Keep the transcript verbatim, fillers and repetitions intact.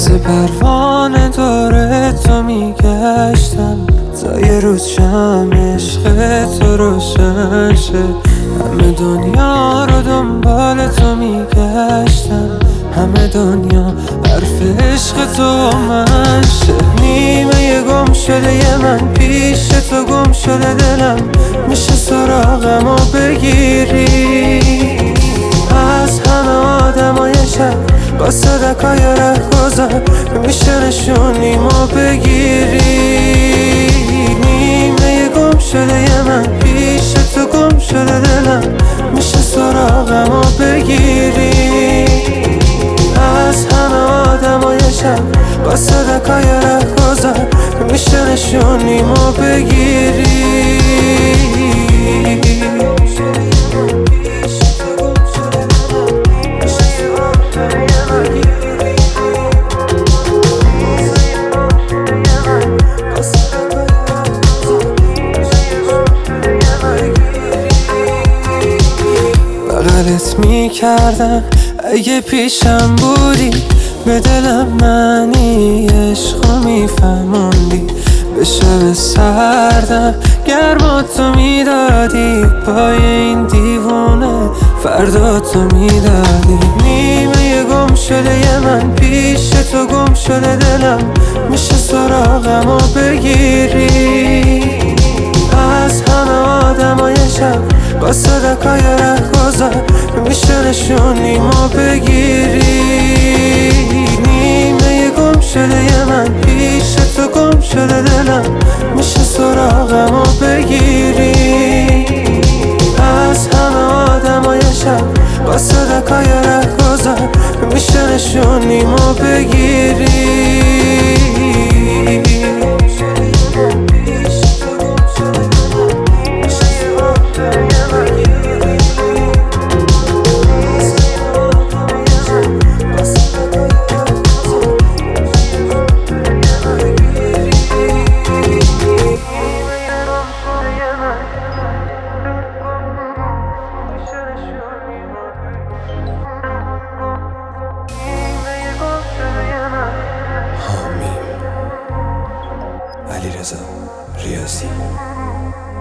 مثل پروانه دور تو میگشتم تا یه روز شم عشق تو روشن شه. همه دنیا رو دنبال تو میگشتم، همه دنیا حرف عشق تو من شه. نیمه یه گم شده یه من پیش تو گم شده، دلم میشه سراغم و بگیری از همه آدمای شب با صدقای ره گذر میشه نشونیمو بگیری. نیمه یه گم شده یه من پیش تو گم شده، دلم میشه سراغم و بگیری از همه آدمای شب با صدقای ره گذر میشه نشونیمو بگیری. بغلت میکردم اگه پیشم بودی، به دلم معنی عشقو میفهموندی. به شب سردم گرماتو میدادی، پای این دیوونه فرداتو میدادی. نیمه یه گم شده یه من پیش تو گم شده، دلم میشه سراغم و بگیری از همه آدمای شب با صدقای ره گذر میشه نشونیمو بگیری. نیمه یه گم شده یه من پیش تو گم شده، دلم میشه سراغم و بگیری از همه آدمای شب با صدقای ره گذر میشه نشونیمو بگیری. علیرضا ریاضی.